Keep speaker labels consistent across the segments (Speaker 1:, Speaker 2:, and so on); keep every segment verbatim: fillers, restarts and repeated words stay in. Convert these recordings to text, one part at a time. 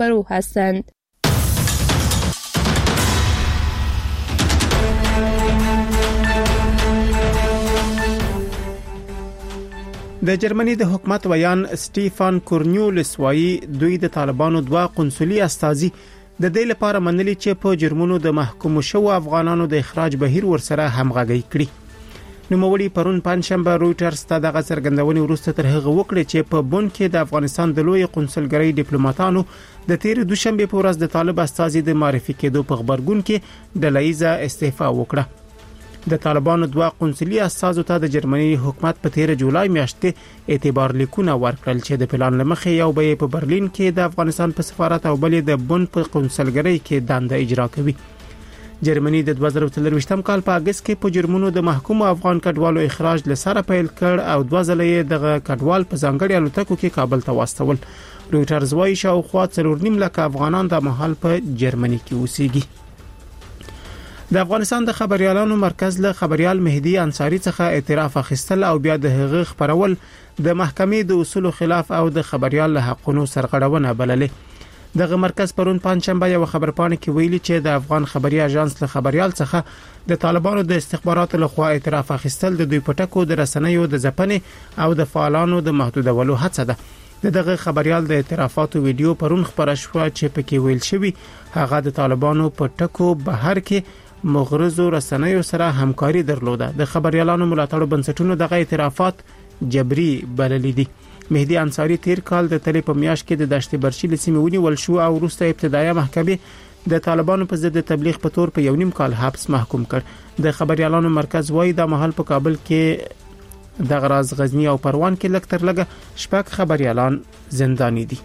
Speaker 1: فرو هستند.
Speaker 2: د جرمني د حکومت ویان سټيفان کورنیولس وایي دوی د طالبانو دوه قنصلي استازي د دې لپاره منلي چې په جرمونو د محکوم شو افغانانو د اخراج بهیر ورسره همغږي کړي. نو موري پرون پنځشنبه رويټرز ته دغه څرګندونې وروسته تر هغه وکړه چې په بون کې د افغانستان د لوی قنصلګرۍ ډیپلوماټانو د تیر دوشنبه په ورځ د طالب استازي د معرفي کېدو په خبرګون کې د لایزه استعفا وکړه. د طالبانو دوه قنصلي استازو ته د جرمني حکومت په تیر جولای میاشتې اعتبار لیکونه ورکړل چې د پلان لمخې یو به په برلین کې د افغانستان په سفارت او بل د بون په قنصلګرۍ کې دنده اجرا کوي. جرمني د دوه زره څلرويشتم کال په اگست کې په جرمونو د محکوم افغان کډوالو اخراج لسره پیل کړ او دوه ځله یې د کډوال په ځانګړي الوتکو کې کابل ته واستول. رويټرز وايي شاوخوا څلور نیم لک افغانان د محل په جرمني کې اوسېږي. د افغانستان د خبريالانو مرکز له خبريال مهدي انصاری څخه اعتراف اخیستل او بیا د هغه خبرول د محکمې د اصولو خلاف او د خبريال له حقونو سرغړونه بللې. دغه مرکز پرون پنځشنبه یو خبرپاڼه کې ویلي چې د افغان خبري اژانس له خبريال څخه د طالبانو د استخباراتو لخوا اعتراف اخیستل د دوی پټکو د رسنیو د ځپنې او د فعالانو د محدودولو هڅه ده. دغه خبريال د اعترافاتو ویډیو پرون خبره شو چې پکې ویل شوی هغه د طالبانو پټکو بهر کې مغرضو رسنیو سره همکاري درلوده. د خبريالانو ملاتړو بنسټونو دغه اعترافات جبري بللي دي. مهدي انصاری تیر کال د تلې په میاشت کې د دشت برشي لسیمه ونیول شو او وروسته ابتدایي محکمې د طالبانو په ضد تبلیغ په تور په یو نیم کال حبس محکوم کړ. د خبريالانو مرکز وایي د محل په کابل کې د غراز غزنی او پروان کې لک تر لګه شپږ خبريالان زنداني دي.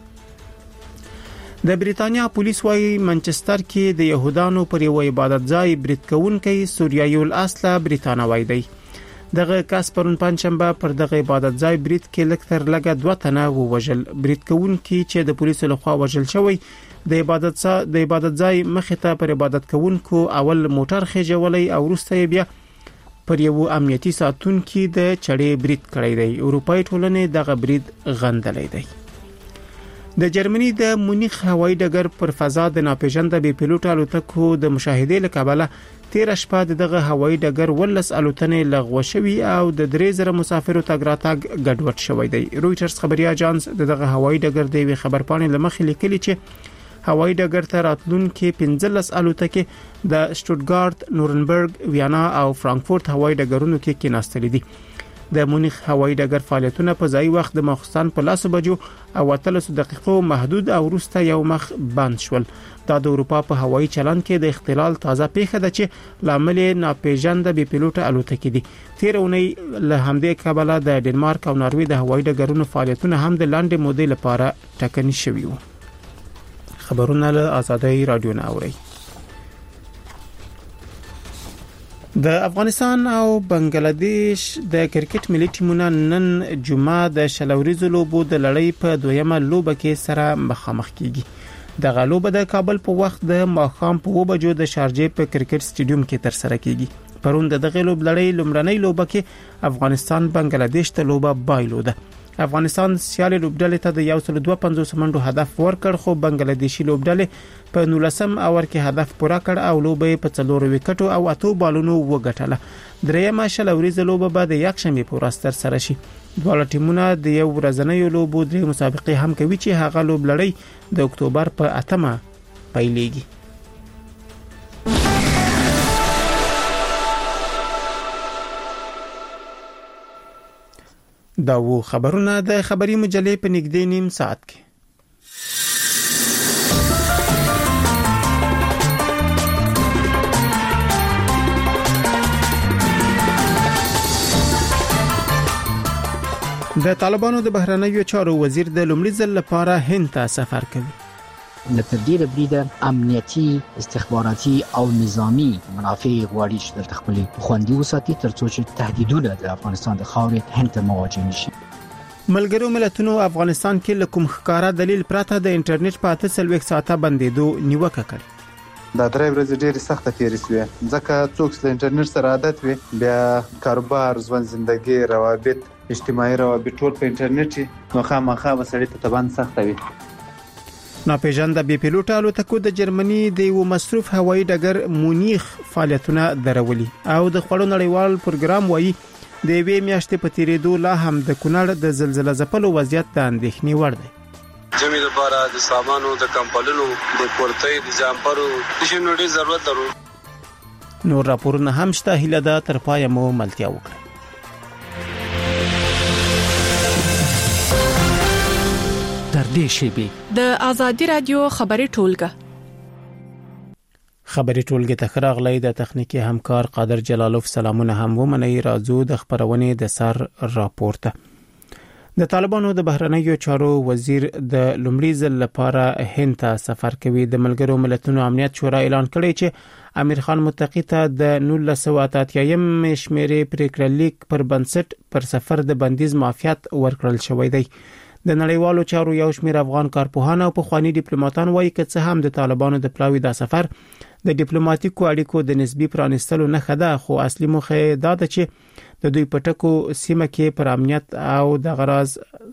Speaker 2: د بریتانیا پولیس وایي منچستر کې د يهودانو پر یو عبادت ځای برید کوونکی سوریایي الاصله بریتانوي دی. دغه کس پرون پنځشنبه پر دغه عبادت ځای برید کې لک تر لګه دوه تنه ووژل. برید کوونکی چې د پولیسو لخوا وژل شوی د عبادت ځای د عبادت ځای مخې ته پر عبادت کوونکو اول موټر خېجولې او وروسته بیا پر یو امنیتي ساتونکو د چړې برید کړی دی. اروپאי ټولنې دغه برید غندلې دی. د جرمني د مونیخ هوایي ډګر پر فضا د ناپېژانده بي پيلوټ الوتکو د مشاهده لکبله تیر شپه دغه هوایي ډګر ولس الوتنې لغوه شوی او د درې زره مسافرو تګ راتګ ګډوډ شوی دی. رويټرز خبري اژانس دغه هوایي ډګر د وی خبرپاڼې لمخې لیکلي چې هوایي ډګر ته راتلونکي پنځلس الوتکې د شټوټګارت، نورنبرګ، ویانا او فرانکفورت هوایي ډګرونو کې کېناستلې دي. د مونیخ هوایي ډګر فعالیتونه په ځای وخت د ماخستان په لاسو بجو او اتلس دقیقو محدود او وروسته یو مخ بند شول. دا د اروپا په هوایي چلن کې د اختلال تازه پیښه ده چې لامل ناپېژانده بي پيلوټ الوتکې دي. تیر اونۍ له همدې کبله د ډنمارک او ناروې د هوایي ډګرونو فعالیتونه هم د لاندې مودې لپاره ټاکني شوي وو. خبرونه له آزادۍ رادیو نه اوري. د افغانستان او بنگلاديش د کرکټ ملي ټیمونو نن جمعه د شلوريزو لوبو د لړۍ په دویمه لوبه کې سره مخامخ کیږي. د غلوبه د کابل په وخت د ماخام په وبجو د شارجې په کرکټ سټیډیوم کې تر سره کیږي. پرون د دغه لوب لړۍ لومړنۍ لوبه کې افغانستان بنگلاديش ته لوبه بایلوده. افغانستان سیالي لوبډلې ته د یو سل دوه پنځوس منډو هدف ورکړ خو بنگلاديشي لوبډلې په نولسم اور کې هدف پوره کړ او لوبه په څلور وکټو او اتو بالونو وګټله. درېمه شلوريزه لوبه به د یکشنبه په ورځ تر سره شي. دواړه ټیمونه د یو ورځنۍ لوبو درې مسابقې هم کوي چې هغه لوب لړۍ د اکتوبر په اتمه پیلېږي. دا وو خبرونه د خبري مجلې په نږدې نیم ساعت کې. د طالبانو د بهرنیو چارو وزیر د لومړي ځل لپاره هند ته سفر کوي.
Speaker 3: لتدیر بریده امنیتی، استخباراتي او نظامی منافع غواړي چې د خپل خوندي وساتي ترڅو چې تهدیدونه د افغانستان د خاورې هند ته مواجه نشي.
Speaker 2: ملګرو ملتونو افغانستان کې لکم ښکارا دلیل پراته د انټرنیټ په اته سلويک ساعته بندیدو نیوکه کړې.
Speaker 4: دا درې ورځې ډېرې سخته تیرې شوې ځکه څوک چې انټرنیټ سره عادت وي بیا کاروبار، ژوند، زندگی، روابط، اجتماعي روابط ټول په انټرنیټ نو خامخا وسړی ته تبان سخته وي.
Speaker 2: ناپېژانده بې پیلوټه الوتکو د جرمني د یو مصروف هوایي ډګر مونیخ فعالیتونه درولي او د خړو نړیوال پروګرام وایي د یوې میاشتې په تیریدو لا هم د کونړ د زلزلې ځپلو وضعیت د اندېښنې وړ دی.
Speaker 1: جمعي لپاره د سامانو د کمپلونو د کورتۍ د جامپرو د شنو ډېر ضرورت درو.
Speaker 2: نور راپورونه هم شته، هیله ده تر پایه مو ملتیا وکړئ.
Speaker 5: تر دې شیبې د ازادي رادیو خبري ټولګه
Speaker 2: خبري ټولګه تخراغلې د تخنیکی همکار قادر جلالوف سلامونه هم ومني. راځو د خبرونې د سر راپورته. د طالبانو د بهرنیو چارو وزیر د لومړي ځل لپاره هند ته سفر کوي. د ملګرو ملتونو امنیت شورا اعلان کړی چې امیر خان متقی ته د نولس سوه اتیا شمیرې پریکړه لیک پر بنسټ پر سفر د بندیز معافیت ورکړل شوی دی. د نړیوالو چارو یو شمېر افغان کارپوهان او پخوانی ډیپلوماټان وایي چې څه هم د طالبانو د پلاوی د سفر د ډیپلوماټیکو اړیکو د نسبی پرانستلو نه خده، خو اصلي موخه دا ده چې د دوی پټکو سیمه کې پر امنیت او د غراز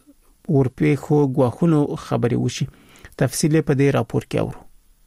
Speaker 2: ورپېخو غواخونو خبري وشي. تفصیل په دې راپور کې اورو.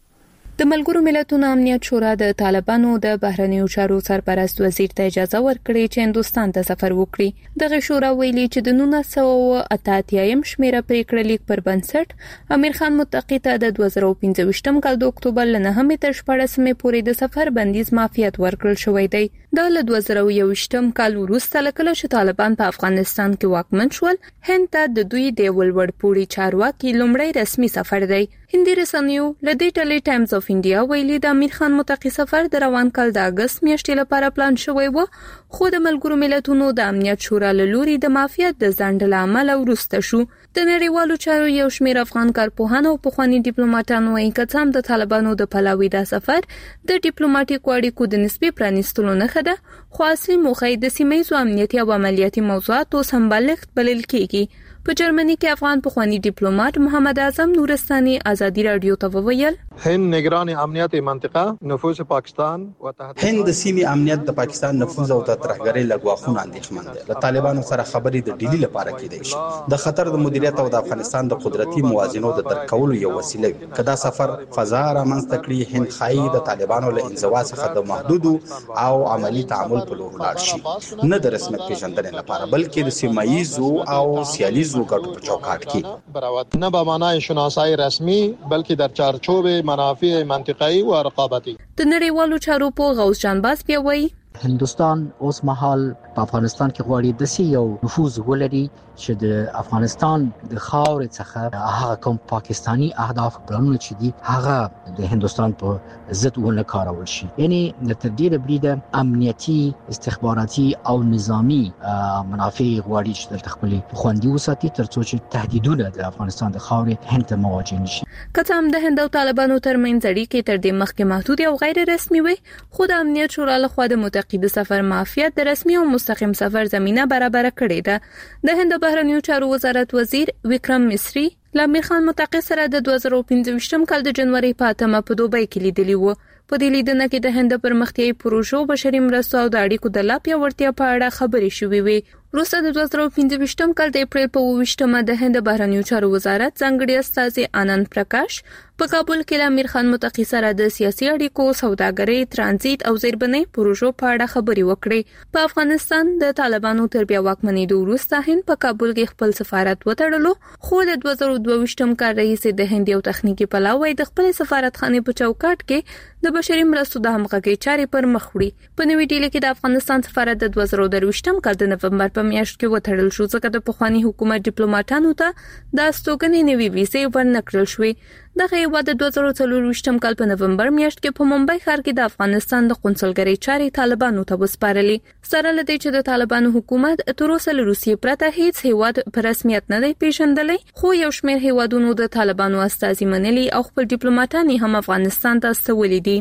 Speaker 6: د ملګرو ملتونو امنیت شورا د طالبانو د بهرنیو چارو سرپرست وزیر ته اجازه ورکړې چې هندستان ته سفر وکړي. دغه شورا ویلي چې د نولس سوه اتیا شمیره پریکړه لیک پر بنسټ امیر خان متقی ته د دوه زره پنځه کال د اکتوبر ل نهمې تر شپاړسمې پورې د سفر بندیز معافیت ورکړل شوی دی. دا له دوه زره یوویشتم کال وروسته لکه چې طالبان په افغانستان کې واکمن شول، هند ته د دوی د ولوړپوړي چارواکي لومړی رسمي سفر دی. هندي رسنیو لدې ټلې ټایمز اف انډیا ویلي د امیر خان متقی سفر د روان کال د اگست میاشتې لپاره پلان شوی و، خو د ملګرو ملتونو د امنیت شورا له لوري د معافیت د ځنډ له امله وروسته شو. د نړیوالو چارو یو شمېر افغان کارپوهان او پخوانی ډیپلوماټان وایي چې هم د طالبانو د پلاوی د سفر د ډیپلوماټیکو اړیکو د نسبی پرانستلو نه خده، خو اصلي موخه د سیمه‌ییزو امنیتي او عملیاتي موضوعاتو سمبالښت بلل کېږي. په جرمني کې افغان پخوانی ډیپلوماټ محمد اعظم نورستاني ازادي رادیو ته وویل
Speaker 7: هند نگران امنیت منطقه نفوذ پاکستان و تحت
Speaker 8: هند د سیمې امنیت د پاکستان نفوذ او ترهګرۍ لګواخونه اندېښمن دي. له طالبانو سره خبرې د ډیلی لپاره کېدای شي د خطر د مدیریت او د افغانستان د قدرتي موازنو د درک کولو یو وسیله وي. کدا سفر فضا رامنځته کړي، هند خایي د طالبانو له انزوا څخه د محدود او عملی تعامل په لور لاړ شي، نه د رسمیت پیژندنې لپاره بلکې د سیمایي او سیالیزو ګټو په چوکاټ کې،
Speaker 7: نه به معنای شناسایی رسمي بلکې در چارچوب منافع منطقه‌ای و رقابتی.
Speaker 6: د نړیوالو چارو په غوث جان باز بیا وایي
Speaker 3: هندستان اوس مهال په افغانستان کې غواړي د سی یو نفوذ ولري چې د افغانستان د خاورې څخه هغه کوم پاکستانی اهداف پلانونه چې دي هغه د هندستان په ضد ونه کارول شي. یعنی د تر ډیره بریده امنیتي، استخباراتي او نظامی منافع غواړي چې د خپل خوندي وساتي ترڅو چې تهدیدونه د افغانستان د خاورې هند ته مواجه نشي.
Speaker 6: کله هم د هند او طالبانو ترمنځ اړیکې تر دې مخکې محدود او غیر رسمي وي، خو د امنیت شورا لخوا د متقی د سفر معافیت د رسمي او مستقیم سفر زمينه برابر کړې ده. د هند بهرنیو چارو وزارت وزیر وکرم مصری له امیر خان متقی سره د دوه زره پنځه کال د جنوري په اتمه په دوبۍ کې لیدلی و. په دې لیدنه کې د هند پرمختیايي پروژو، بشري مرستو او د اړیکو د لا پیاوړتیا په اړه خبرې شوې وي. وروسته د دوه زره پنځه کال د اپریل په اووه ویشتمه د هند بهرنیو چارو وزارت ځانګړي استاذ آنند پرکاش په کابل کې د امیر خان متقی سره د سیاسي اړیکو، سوداګرۍ، ترانزیت او زیربنۍ پروژو په اړه خبرې وکړې. په افغانستان د طالبانو تر بیا واکمنۍ وروسته هند په کابل کې خپل سفارت وتړلو، خو د دوه زره دوه ویشتم کال رئیس د هند یو تخنیکی پلاوی د خپل سفارتخانه په چوکاټ کې د بشري مرستو د همغږۍ چارې پر مخ وړي. په نوې ډیلي کې د افغانستان سفارت د دوه زره درویشتم کال د نومبر په میاشت کې وتړل شو، ځکه د پخوانی حکومت ډیپلوماټانو ته د استوګنې نوې ویزې ورنکړل شوې. دغه یو د دوه زره څلورویشتم کال په نومبر میاشت کې په ممبئی ښار کې د افغانستان د قونسلګرۍ چارې طالبانو ته وسپارلې. سره لدې چې د طالبانو حکومت تر اوسه له روسیې پرته هیڅ هیواد په رسمیت نه دی پیژندلی، خو یو شمېر هیوادونو د طالبانو استازي منلي او خپل ډیپلوماټان هم افغانستان ته استولي دي.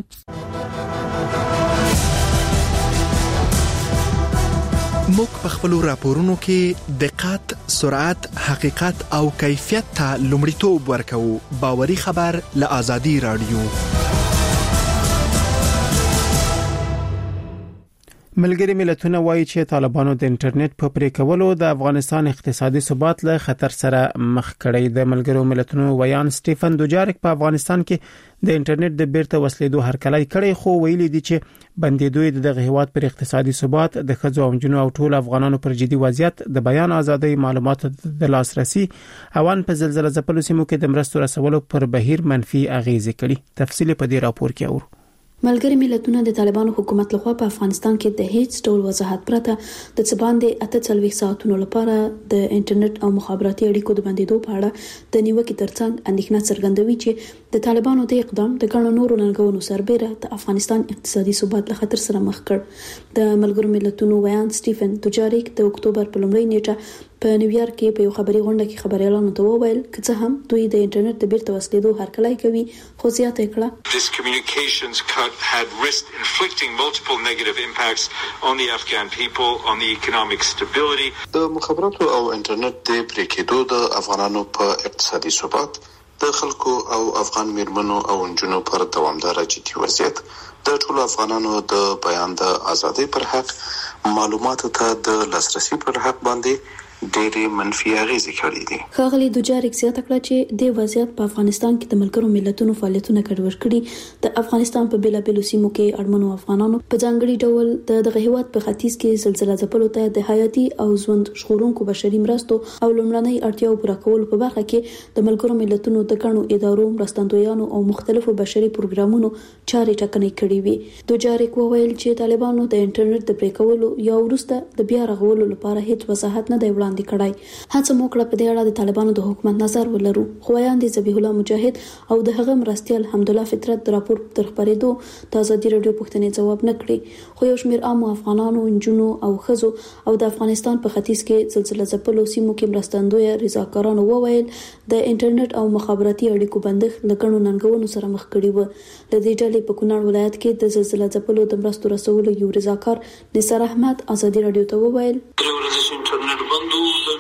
Speaker 9: موږ په خپل راپورونو کې دقت، سرعت، حقیقت او کیفیت ته لومړیتوب ورکوو. باوري خبر له آزادي رادیو.
Speaker 2: ملګری ملتونه وایي چې طالبانو د انټرنیټ په پرې کولو د افغانستان اقتصادي ثبات له خطر سره مخ کړی. د ملګرو ملتونو ویان سټيفن دوجارک په افغانستان کې د انټرنیټ د بیرته وسلیدو هرکلی کړی، خو ویلي دي چې بندیدوی د هیواد پر اقتصادي ثبات د ښځو او جنو او ټول افغانانو پر جدي وضعیت د بیان ازادي، معلوماتو د لاسرسي او ان په زلزلہ ځپلو سیمو کې د مرستو رسولو پر بهیر منفي اغیزې کړي. تفصیل په دې راپور کې اورو.
Speaker 10: ملګری ملتونه د طالبانو حکومت لخوا په افغانستان کې د هیڅ ډول وضاحت پرته د څباندې اته څلوېښت ساعتونو لپاره د انټرنیټ او مخابراتي اړیکو د بندیدو په اړه د نیوکې ترڅنګ اندېښنه څرګندوي چې د طالبانو د اقدام د ګڼو نورو ننګونو سربېره د افغانستان اقتصادي ثبات له خطر سره مخ کړ. د ملګرو ملتونو ویان سټيفن دوجارک د اکتوبر په لومړۍ نیټه په نیویارک کې په یو خبري غونډه کې خبريالانو ته وویل چې څه هم دوی د انټرنیټ د بیرته وسلیدو هرکلی کوي، خو زیاته کړه
Speaker 11: This communications cut had risked inflicting multiple negative impacts on the Afghan people, on the economic stability.
Speaker 12: د مخابراتو او انټرنیټ د پرې کېدو د افغانانو په اقتصادي ثبات، د خلکو او افغان میرمنو او نجونو پر دوامداره جدي وضعیت، د ټولو افغانانو د بیان د ازادۍ پر حق، معلوماتو ته د لاسرسي پر حق باندې ډېرې منفي اغیزې کړې دي.
Speaker 10: ښاغلي دوجارک زیاته کړه چې د وضعیت په افغانستان کې د ملګرو ملتونو فعالیتونه ګډوډ کړي. د افغانستان په بیلابېلو سیمو کې اړمنو افغانانو په ځانګړي ډول د دغه هیواد په ختیځ کې زلزلہ ځپلو ته د حیاتي او ژوند ژغورونکو بشري مرستو او لومړنۍ اړتیاو پوره کولو په برخه کې د ملګرو ملتونو د ګڼو ادارو، مرستندویانو او مختلفو بشري پروګرامونو چارې ټاکنې کړې وي. دوجارک وویل چې طالبانو د انټرنیټ د پرې کولو یا وروسته د بیا رغولو لپاره هیڅ وضاحت نه دی وړاندې کړای. هڅه مو کړه په دې اړه د طالبانو د حکومت نظر ولرو، خو ویاندې ذبیح الله مجاهد او د هغه مرستیال حمدالله فطرت د راپور تر خبرېدو د ازادي رادیو پوښتنې ځواب نه کړي. خو یو شمېر عامو افغانانو، نجونو او ښځو او د افغانستان په ختیځ کې زلزلہ ځپلو سیمو کې مرستندوی رضاکارانو وویل د انټرنیټ او مخابراتي اړیکو بندښت له ګڼو ننګونو سره مخ کړي و. له دې ډلې په کونړ ولایت کې د زلزلہ ځپلو د مرستو رسولو یو رضاکار نثار احمد ازادي رادیو ته وویل
Speaker 13: انټرنیټ بندو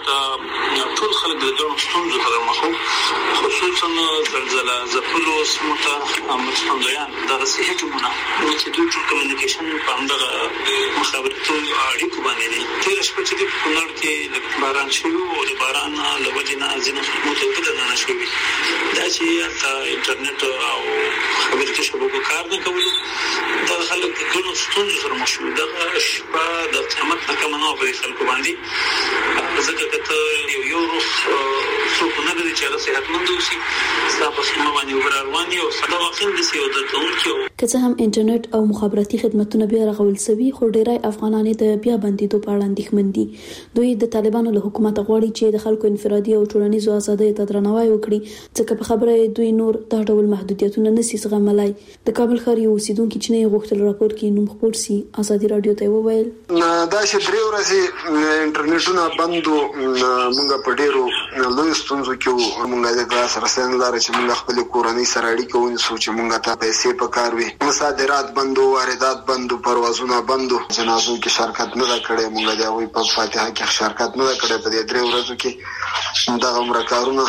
Speaker 13: د ټول خلک د ګڼو ستونزو سره مخ وو، خصوصا زلزلہ ځپلو سیمو ته مرستندویان دغه صحي ټیمونه چې دوی ټول کمیونیکیشن په همدغه مخابراتي اړیکو باندې دي. تېره شپه چې په کونړ کې باران شوی او د باران له وجې نه ځینې خدمات وګدنه شوي، دا چې هلته انټرنیټ او خبرتي شبکو کار نه کولو دغه خلک د ګڼو ستونزو سره مخ شوي. دغه شپه د قیامت نه کمه نه وه په خلکو باندې، ځکه که ته یو یو روغ څوک نه لري چې هغه صحتمند اوسي، ستا په خیمه باندې اوبه راروان دي او دا واقعا داسې یو درد کوونکي.
Speaker 10: که څه هم انټرنیټ او مخابراتي خدمتونه بیا رغول سوي، خو ډیری افغانان د بیا بندیدو په اړه اندېښمن دي. دوی د طالبانو له حکومت غواړي چې د خلکو انفرادي او ټولنیزو ازادیو ته درناوی وکړي، ځکه په خبره دوی نور دا ډول محدودیتونه نشي زغملای. د کابل ښار یو اوسیدونکي چې نه غوښتل راپور کې نوم خپور سي ازادي رادیو ته وویل
Speaker 14: دا چې درې ورځې انټرنیټونه بندو مونږ په ډیرو لوی ستونزو کې مونږ د ګاز رسنۍ لاره چې مونږ خپل کورنۍ سره اړیکه ونیسو چې مونږ ته پیسې پکار وي، صادرات بندو، واردات بندو، پروازونه بندو، جنازو کې شرکت نه کړي، مونږ د وی په فاتحه کې شرکت نه کړي. په دې درې ورځو کې دا عمر کارونه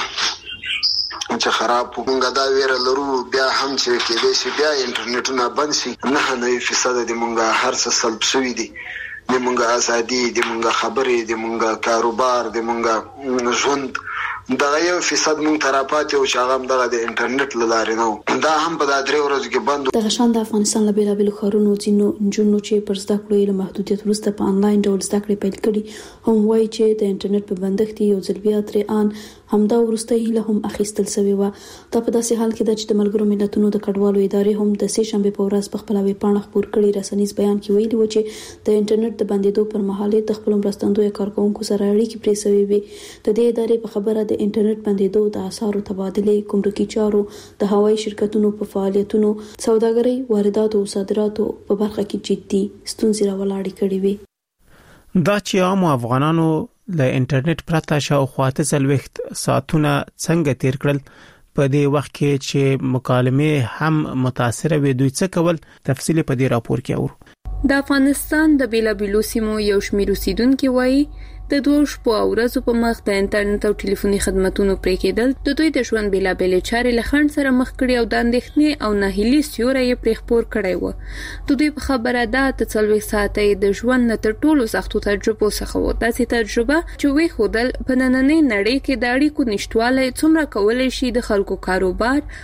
Speaker 14: چې خراب مونږ دا ویره لرو بیا هم چې کې دې شي بیا انټرنیټونه بند شي، نه نه فیصد د مونږ هر څه سلب شوی دي، د مونږ ازادي، د مونږ خبرې، د مونږ کاروبار، د مونږ ژوند دغه یو فیصد مونږ تراپات او چې هغه دغه د انټرنیټ لاره نه دا هم په دا درې ورځو کې بند.
Speaker 10: د غشان د افغانستان له بیلابېلو ښارونو ځینو نجونو چې پر زده کړو له محدودیت وروسته په انلاین ډول زده کړې پیل کړي هم وایي چې د انټرنیټ په بندښت یو ځل بیا ترې ان همدا وروسته هیله هم اخیستل شوې وه. دا په داسې حال کې ده چې د ملګرو ملتونو د کډوالو ادارې هم د سې شنبې په ورځ په خپله ویبپاڼه خپور کړي رسنیز بیان کې ویلي و چې د انټرنیټ د بندېدو پر مهال د خپلو مرستندویه کارکوونکو سره اړیکې پرې شوې وې. د دې ادارې په خبره د انټرنیټ بندېدو د اسعارو تبادلې، ګمرکي چارو، د هوایي شرکتونو په فعالیتونو، سوداګرۍ، وارداتو او صادراتو په برخه کې جدي ستونزې راولاړې کړې وې.
Speaker 2: دا چې عام افغانانو له انټرنیټ پرته شاوخوا څلوېښت ساعتونه څنګه تیر کړل، په دې وخت کې چې مکالمې هم متاثره وي، دوی څه کول، تفصیل په دې راپور کې اورو.
Speaker 6: د افغانستان د بیلابېلو سیمو یو شمېر اوسیدونکي وایي د دوه شپو او ورځو په مخ د انټرنیټ او ټلیفوني خدماتونو پرې کېدل د دوی د ژوند بېلابېلې چارې له خنډ سره مخ کړي او د اندېښنې او ناهیلي سیوری یې پرې خپور کړی و. د دوی په خبره ده د څلوېښت ساعته د ژوند نه تر ټولو سختو تجربو څخه و. داسې تجربه چې وښودل په نننۍ نړۍ کې د اړیکو نشتوالی څومره کولی شي د خلکو کاروبار